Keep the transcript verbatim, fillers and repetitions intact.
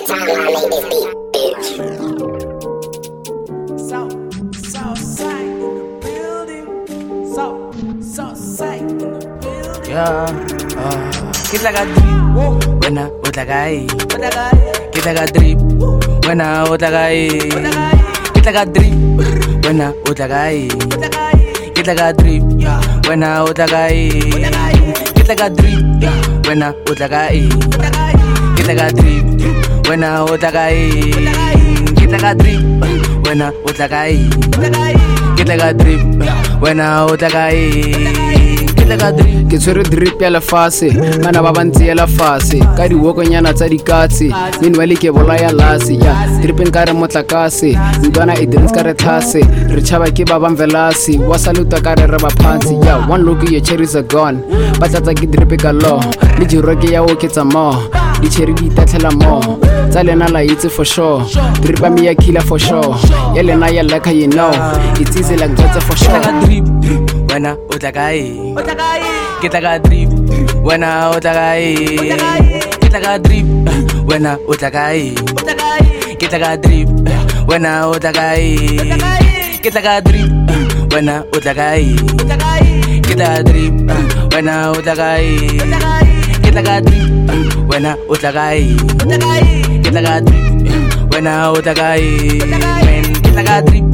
the time when I made this beat, bitch. So, so sight in the building. So, so sight in the building. Yeah, uh, kita ka drip, wena utlakai. Kita ka drip, wena utlakai. Kita ka drip, wena utlakai. Kita ka drip, wena utlakai. Kita ka drip, wena utlakai. Kita ka drip, wena utlakai. Kita ka drip, wena utlakai. Kita ka drip, wena utlakai. Ke tshwere drip ya lefase mana ba bantsi ya lefase ka diwokonyana tsa dikatse meanwhile ke bolaya lase ya dripping ka re motlakase ndwana e dance ka re thase re tshaba ke ba bamvelasi wa saluta ka re re ba phansi ya one look your cherries are gone ba tlatsa ke drip ka lo le jiroke ya o ketsa mo di cherry di tatlhela mo tsa lena la itse for sure drip me ya killer for sure ya lena ya like you know it's easy like just for sure drip wena utlakai. Kita ka drip, wena utlakai. Kita ka drip, wena utlakai. Kita ka drip, wena utlakai. Kita ka drip, wena utlakai. Kita ka drip, wena utlakai. Kita ka drip, wena utlakai. Kita ka drip, wena utlakai. Men kita ka drip,